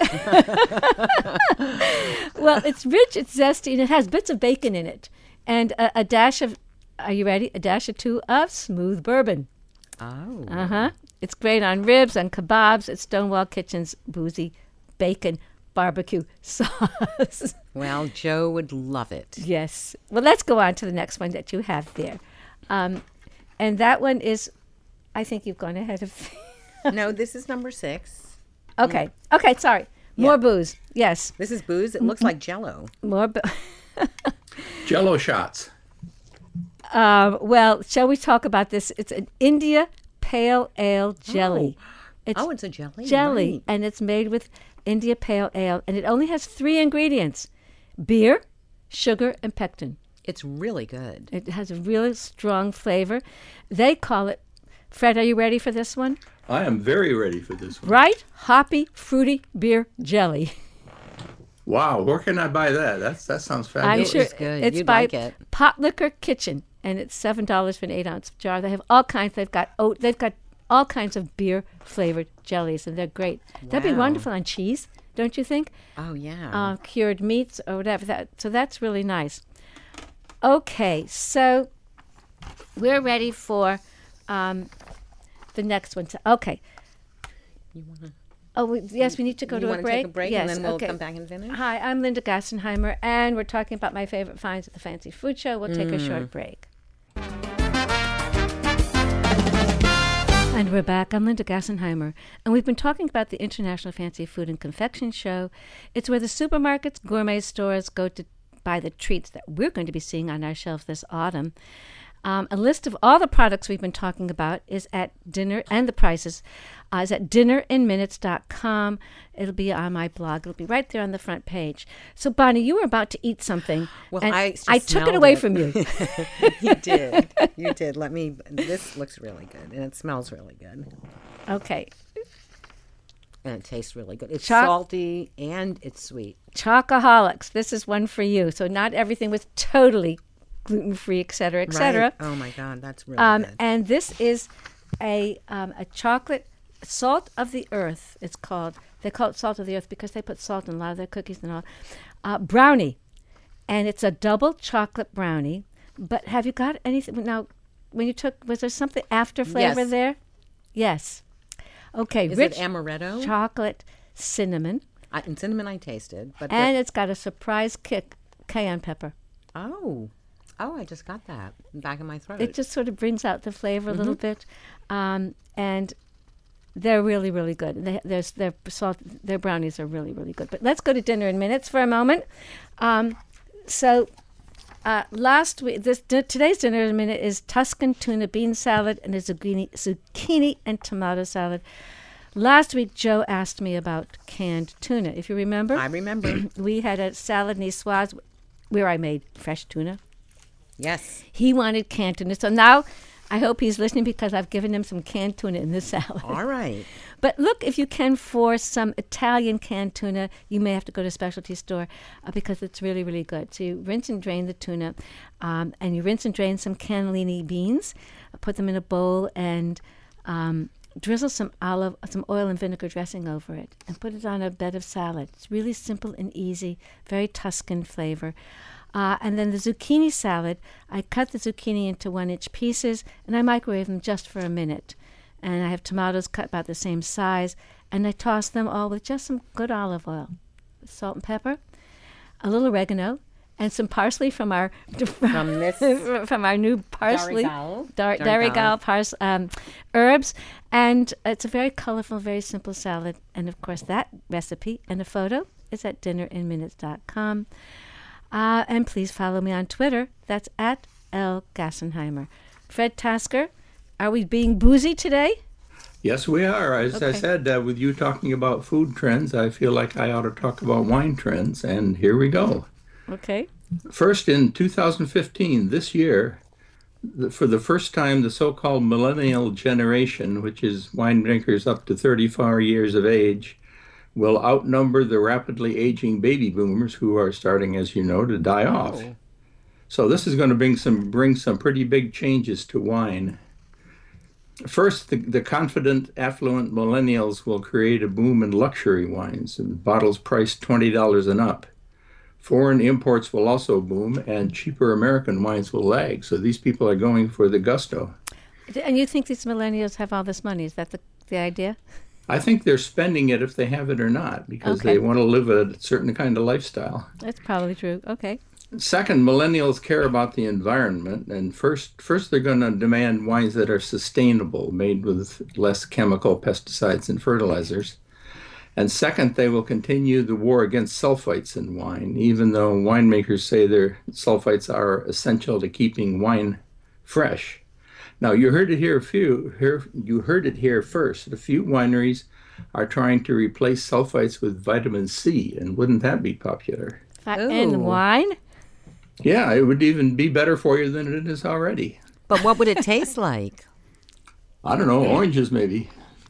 Well, it's rich, it's zesty, and it has bits of bacon in it. And a, a dash of, are you ready? A dash or two of smooth bourbon. Oh. Uh huh. It's great on ribs, on kebabs. It's Stonewall Kitchen's boozy bacon barbecue sauce. Well, Joe would love it. Yes. Well, let's go on to the next one that you have there. Um, and that one is, I think you've gone ahead of No, this is number six. Okay. Okay, sorry. More Yeah. booze. Yes. This is booze. It looks like Jell-O. More booze. Jello shots. Um, well, shall we talk about this? It's an India Pale Ale jelly. It's Oh, it's a jelly. jelly, right. and it's made with India Pale Ale, and it only has three ingredients: beer, sugar, and pectin. It's really good. It has a really strong flavor. They call it, Fred, are you ready for this one? I am very ready for this one. Right? Hoppy, fruity beer jelly. Wow, where can I buy that? That's that sounds I'm fabulous. sure is good. it's You'd by like it. Pot Liquor Kitchen, and it's seven dollars for an eight ounce jar. They have all kinds. They've got oat. They've got all kinds of beer flavored jellies, and they're great. That'd be Wow. wonderful on cheese, don't you think? Oh, yeah. Uh, cured meats or whatever. That so that's really nice. Okay, so we're ready for um, the next one. So, okay. you want to Oh, we, yes, we need to go you to a wanna break. take a break yes, and then we'll okay. come back and finish? Hi, I'm Linda Gassenheimer, and we're talking about my favorite finds at the Fancy Food Show. We'll take a Mm. short break. And we're back. I'm Linda Gassenheimer, and we've been talking about the International Fancy Food and Confection Show. It's where the supermarkets, gourmet stores go to buy the treats that we're going to be seeing on our shelf this autumn. Um, a list of all the products we've been talking about is at dinner, and the prices uh, is at dinner in minutes dot com. It'll be on my blog. It'll be right there on the front page. So, Bonnie, you were about to eat something. Well, and I just I took it smelled away it. from you. You did. You did. Let me. This looks really good, and it smells really good, Okay. and it tastes really good. It's Choc- salty and it's sweet. Chocoholics. This is one for you. So not everything was totally gluten-free, et cetera, et cetera. Right? Oh my God, that's really Um, good. and this is a um, a chocolate salt of the earth. It's called. They call it salt of the earth because they put salt in a lot of their cookies and all. Uh, brownie, and it's a double chocolate brownie. But have you got anything now? When you took, was there something after flavor Yes. there? Yes. Okay. Is rich it amaretto? chocolate cinnamon, I, and cinnamon I tasted, but the- and it's got a surprise kick cayenne pepper. oh, oh, I just got that back in my throat. It just sort of brings out the flavor a little Mm-hmm. bit, um, and they're really, really good. They, there's their salt, their brownies are really, really good. But let's go to dinner in minutes for a moment. Um, so uh, last week, this di- today's dinner in a minute is Tuscan tuna bean salad and a zucchini, zucchini and tomato salad. Last week, Joe asked me about canned tuna. If you remember, I remember. we had a salad niçoise where I made fresh tuna. Yes. He wanted canned tuna. So now I hope he's listening because I've given him some canned tuna in this salad. All right. But look, if you can, for some Italian canned tuna, you may have to go to a specialty store uh, because it's really, really good. So you rinse and drain the tuna, um, and you rinse and drain some cannellini beans, uh, put them in a bowl, and um, drizzle some olive, some oil and vinegar dressing over it, and put it on a bed of salad. It's really simple and easy, very Tuscan flavor. Uh, and then the zucchini salad, I cut the zucchini into one-inch pieces, and I microwave them just for a minute. And I have tomatoes cut about the same size, and I toss them all with just some good olive oil, salt and pepper, a little oregano, and some parsley from our From this from our new parsley, Darigal. Dar- Darigal. Darigal pars- um, herbs, and it's a very colorful, very simple salad. And of course, that recipe and a photo is at dinner in minutes dot com. Uh, and please follow me on Twitter. That's at L Gassenheimer. Fred Tasker, are we being boozy today? Yes, we are. As I Okay. said, uh, with you talking about food trends, I feel like I ought to talk about wine trends, and here we go. Okay. First, in two thousand fifteen, this year, the, for the first time, the so-called millennial generation, which is wine drinkers up to thirty-four years of age, will outnumber the rapidly aging baby boomers who are starting, as you know, to die off. Oh. So this is going to bring some bring some pretty big changes to wine. First, the, the confident, affluent millennials will create a boom in luxury wines, and bottles priced twenty dollars and up. Foreign imports will also boom, and cheaper American wines will lag. So these people are going for the gusto. And you think these millennials have all this money? Is that the, the idea? I think they're spending it if they have it or not, because Okay. they want to live a certain kind of lifestyle. That's probably true. Okay. Second, millennials care about the environment, and first, first they're going to demand wines that are sustainable, made with less chemical pesticides and fertilizers. And second, they will continue the war against sulfites in wine, even though winemakers say their sulfites are essential to keeping wine fresh. Now, you heard it here. A few here, you heard it here first. A few wineries are trying to replace sulfites with vitamin C, and wouldn't that be popular? And Ooh. wine? Yeah, it would even be better for you than it is already. But what would it taste like? I don't know, oranges maybe.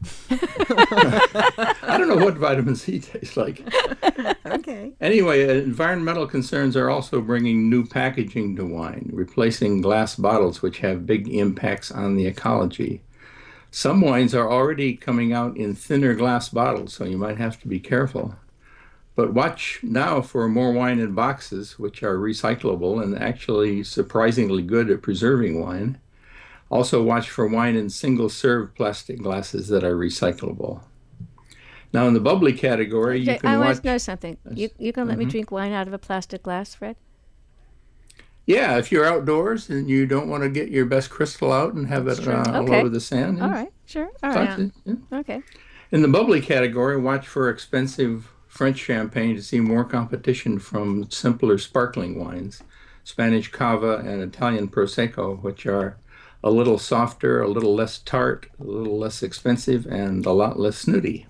I don't know what vitamin C tastes like. Okay. Anyway, environmental concerns are also bringing new packaging to wine, replacing glass bottles, which have big impacts on the ecology. Some wines are already coming out in thinner glass bottles, so you might have to be careful. But watch now for more wine in boxes, which are recyclable and actually surprisingly good at preserving wine. Also watch for wine in single-serve plastic glasses that are recyclable. Now, in the bubbly category, you Okay, can I watch... want to know something. You you gonna let me Mhm. drink wine out of a plastic glass, Fred? Yeah, if you're outdoors and you don't want to get your best crystal out and have it true. uh, all Okay. over the sand. All right, sure. All That's right. it, yeah. Okay. In the bubbly category, watch for expensive French champagne to see more competition from simpler sparkling wines, Spanish cava and Italian prosecco, which are a little softer, a little less tart, a little less expensive, and a lot less snooty.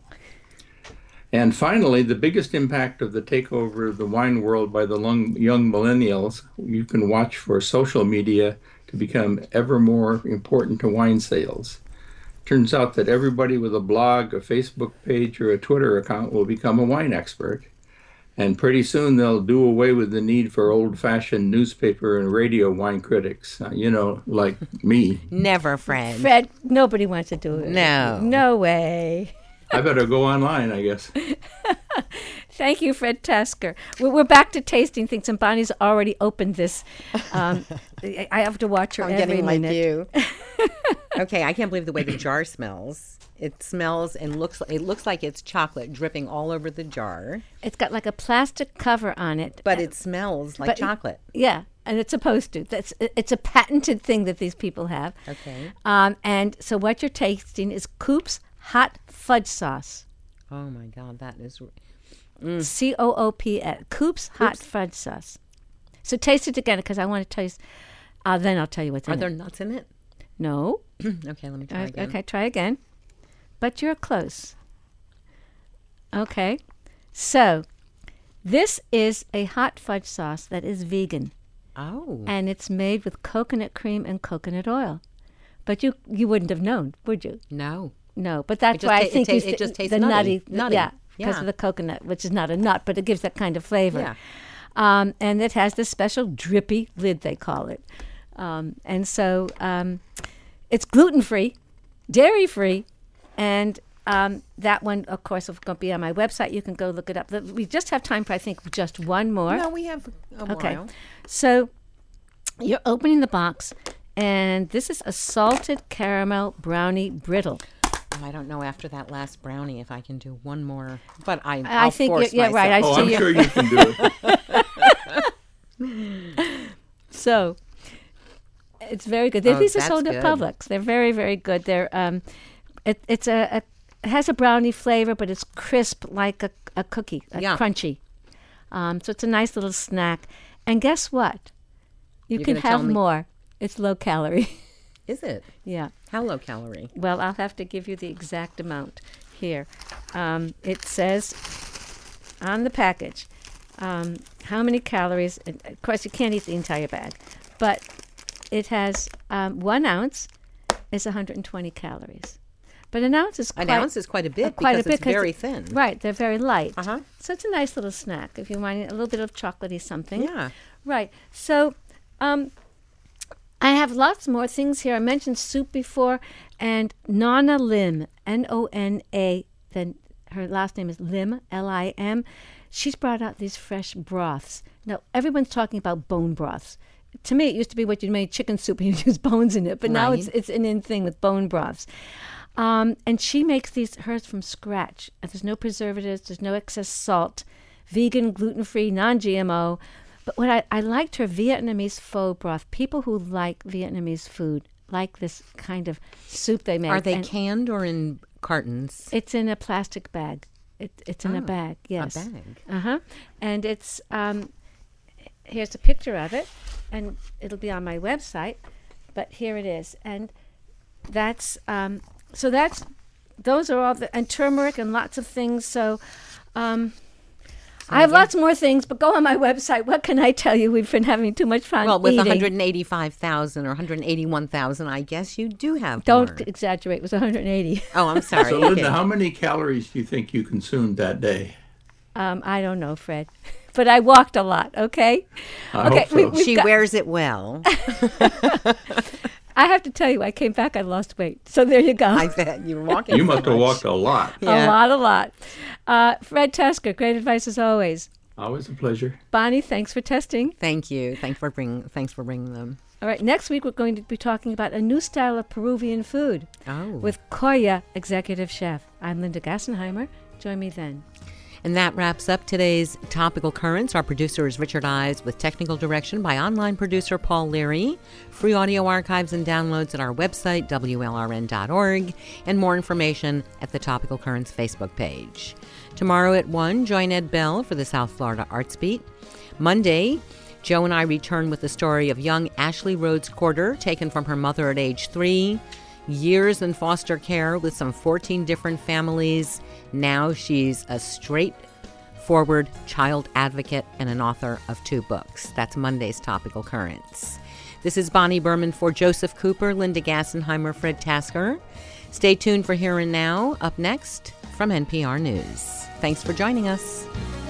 And finally, the biggest impact of the takeover of the wine world by the long, young millennials, you can watch for social media to become ever more important to wine sales. Turns out that everybody with a blog, a Facebook page, or a Twitter account will become a wine expert. And pretty soon they'll do away with the need for old-fashioned newspaper and radio wine critics, uh, you know, like me. Never, Fred. Fred, nobody wants to do it. No. No way. I better go online, I guess. Thank you, Fred Tasker. We're, we're back to tasting things, and Bonnie's already opened this. Um, I I have to watch her I'm every getting like minute. you. Okay, I can't believe the way the jar smells. It smells and looks. It looks like it's chocolate dripping all over the jar, It's got like a plastic cover on it. but uh, it smells like but- chocolate. Yeah, and it's supposed to. That's it's a patented thing that these people have. Okay. Um, and so what you're tasting is Coop's Hot Fudge Sauce. Oh my God, that is. C O O P S. Coop's Hot Fudge Sauce. So taste it again because I want to taste. Uh, then I'll tell you what's Are in there it. nuts in it? No. Okay, let me try Uh, again. okay, try again. But you're close. Okay. So this is a hot fudge sauce that is vegan, Oh. and it's made with coconut cream and coconut oil. But you you wouldn't have known, would you? No. No, but that's just why ta- I it think ta- you it th- just tastes the nutty. nutty, Nutty. yeah, because Yeah. of the coconut, which is not a nut, but it gives that kind of flavor. Yeah. Um, and it has this special drippy lid, they call it. Um, and so um, it's gluten-free, dairy-free, and um, that one, of course, is going to be on my website. You can go look it up. We just have time for, I think, just one more. No, we have a Okay. while. So you're opening the box, and this is a salted caramel brownie brittle. I don't know after that last brownie if I can do one more, but I. I I'll think force you're- yeah, right, myself. I Oh, see I'm you. sure you can do it. So it's very good. They're- Oh, These are that's sold at good. Publix. They're very, very good. They're um, it, it's a, a it has a brownie flavor, but it's crisp like a, a cookie, a Yeah. crunchy. Um, so it's a nice little snack. And guess what? You You're can gonna tell have me- more. It's low calorie. Is it? Yeah. How low calorie? Well, I'll have to give you the exact amount here. Um, it says on the package um, how many calories. And of course, you can't eat the entire bag, but it has um, one ounce is one hundred twenty calories. But an ounce is An quite, ounce is quite a bit uh, quite because a bit it's very it- thin. Right, they're very light. Uh huh. So it's a nice little snack if you want a little bit of chocolatey something. Yeah. Right. So um, I have lots more things here. I mentioned soup before, and Nona Lim, N O N A, then her last name is Lim, L I M. She's brought out these fresh broths. Now, everyone's talking about bone broths. To me, it used to be what you made chicken soup and you use bones in it, but now it's Right. it's an in thing with bone broths. Um, and she makes these hers from scratch. Uh, There's no preservatives. There's no excess salt. Vegan, gluten-free, non-G M O. But what I, I liked her Vietnamese pho broth. People who like Vietnamese food like this kind of soup they make. Are they And canned or in cartons? It's in a plastic bag. It, it's in Oh, a bag, yes. A bag. Uh-huh. And it's, um, here's a picture of it, and it'll be on my website, but here it is. And that's, um, so that's, those are all the, and turmeric and lots of things. So, um, I have yeah. lots more things, but go on my website. What can I tell you? We've been having too much fun Well, with eating. one hundred eighty-five thousand or one hundred eighty-one thousand, I guess you do have Don't more. exaggerate. It was one hundred eighty. Oh, I'm sorry. So, Linda, Okay. how many calories do you think you consumed that day? Um, I don't know, Fred. But I walked a lot, okay? I okay, hope so. we- we've She got- wears it well. I have to tell you, I came back, I lost weight. So there you go. I bet you're walking. You so must have much. walked a lot. Yeah. A lot, a lot. Uh, Fred Tasker, great advice as always. Always a pleasure. Bonnie, thanks for testing. Thank you. Thanks for bring. Thanks for bringing them. All right, next week we're going to be talking about a new style of Peruvian food Oh. with Koya Executive Chef. I'm Linda Gassenheimer. Join me then. And that wraps up today's Topical Currents. Our producer is Richard Ives with technical direction by online producer Paul Leary. Free audio archives and downloads at our website, W L R N dot org, and more information at the Topical Currents Facebook page. Tomorrow at one, join Ed Bell for the South Florida Arts Beat. Monday, Joe and I return with the story of young Ashley Rhodes Corder, taken from her mother at age three. Years in foster care with some fourteen different families. Now she's a straightforward child advocate and an author of two books. That's Monday's Topical Currents. This is Bonnie Berman for Joseph Cooper, Linda Gassenheimer, Fred Tasker. Stay tuned for Here and Now. Up next from N P R News. Thanks for joining us.